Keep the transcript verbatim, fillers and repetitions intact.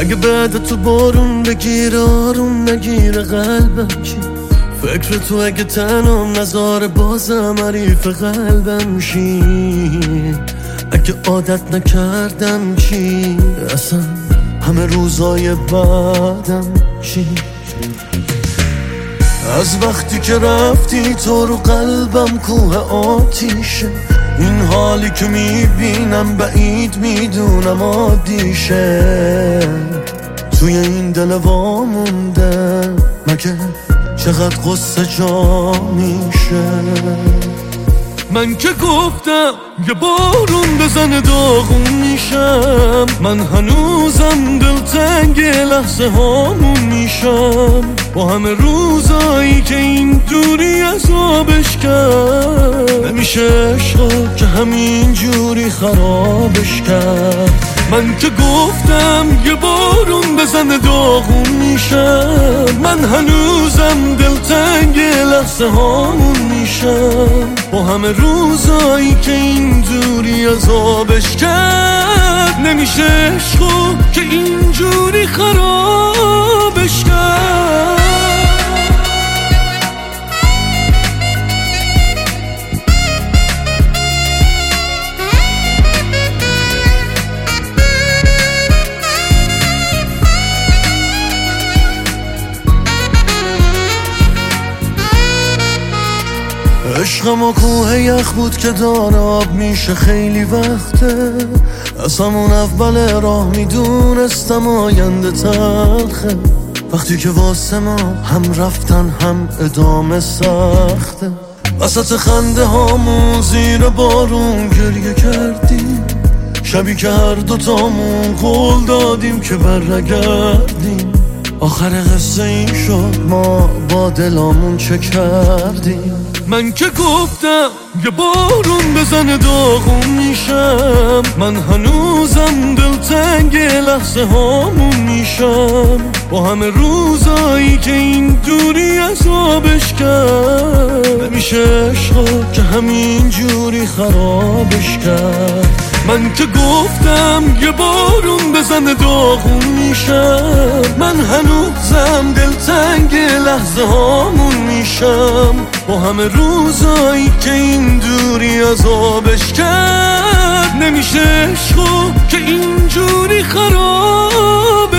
اگه بعد تو بارون بگیره آروم نگیره قلبم چی؟ فکر تو اگه تنم نذاره بازم حریف قلبم شی؟ اگه عادت نکردم چی؟ اصلا همه روزای بعدم چی؟ از وقتی که رفتی تو رو قلبم کوه آتیشه، این حالی که میبینم بعید میدونم عادیشه، توی این دل وامونده مگه چقدر قصه جا میشه. من که گفتم یه بارون بزنه داغون میشم، من هنوزم دلتنگ لحظه هامون میشم، با همه روزایی که این دوری عذابش کرد، نمیشه عشقا که همین جوری خرابش کرد. من که گفتم یه بارون بزنه داغون میشم، من هنوزم دلتنگ لحظه هامون میشم، با همه روزایی که این دوری عذابش کرد، نمیشه عشقا که اینجوری خرابش کرد. عشقم و کوه یخ بود که داره آب میشه خیلی وقته، از همون اول راه میدونستم آینده تلخه، وقتی که واسه ما هم رفتن هم ادامه سخته، وسط خنده هامون زیر بارون گریه کردیم، شبی که هر دوتامون قول دادیم که برنگردیم، آخر قصه این شد ما با دلامون چه کردیم. من که گفتم یه بارون بزنه داغون میشم، من هنوزم دلتنگ لحظه هامون میشم، با همه روزایی که این دوری عذابش کرد، نمیشه عشقا که همین جوری خرابش کرد. من که گفتم یه بارون بزنه داغون میشم، من هنوزم دلتنگ لحظه هامون میشم، با همه روزایی که این دوری عذابش کرد، نمیشه عشقا که اینجوری خراب